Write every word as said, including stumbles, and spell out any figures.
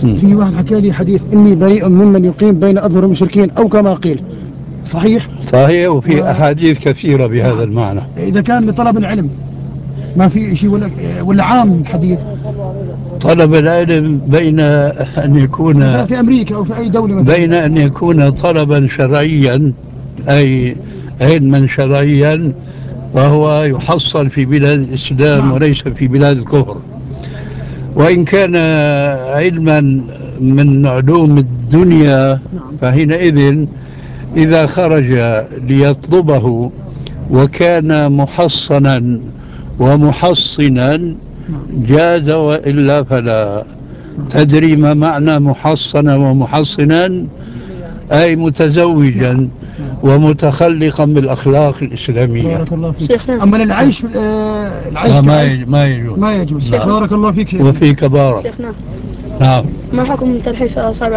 في واحد حكى لي حديث إني بريء ممن يقيم بين أظهر المشركين أو كما قيل، صحيح؟ صحيح، وفي و... أحاديث كثيرة بهذا المعنى. إذا كان لطلب العلم ما في شيء ولا ولا عام الحديث؟ طلب العلم بين أن يكون في أمريكا أو في أي دولة مثلا، بين أن يكون طلبا شرعيا أي علما شرعيا وهو يحصل في بلاد الإسلام نعم. وليس في بلاد الكفر، وإن كان علما من علوم الدنيا فحينئذ إذا خرج ليطلبه وكان محصنا ومحصنا جاز، وإلا فلا. تدري ما معنى محصنا ومحصنا؟ أي متزوجا ومتخلقا بالأخلاق الإسلامية. بارك الله فيك. أما العيش آه العيش ما ما يجوز ما يجوز. نعم. بارك الله فيك. وفيك بارك. شيخنا نعم. ما حكم تلحيس أصابع